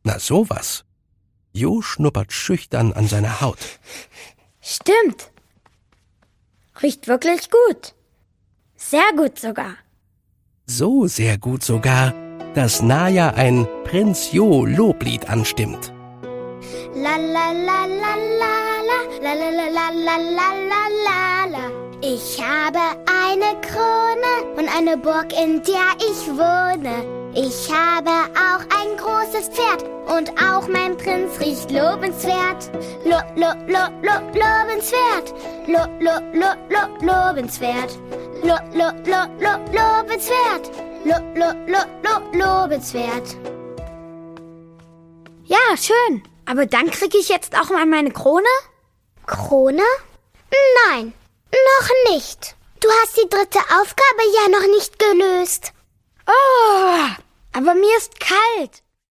Na sowas. Jo schnuppert schüchtern an seiner Haut. Stimmt. Riecht wirklich gut. Sehr gut sogar. So sehr gut sogar, dass Naja ein Prinz Jo Loblied anstimmt. La la la la la la la la la la la la la la. Ich habe eine Krone und eine Burg, in der ich wohne. Ich habe auch ein großes Pferd und auch mein Prinz riecht lobenswert. Lobenswert. Lobenswert. Lobenswert. Lobenswert. Ja, schön. Aber dann kriege ich jetzt auch mal meine Krone? Krone? Nein, noch nicht. Du hast die dritte Aufgabe ja noch nicht gelöst. Oh, aber mir ist kalt.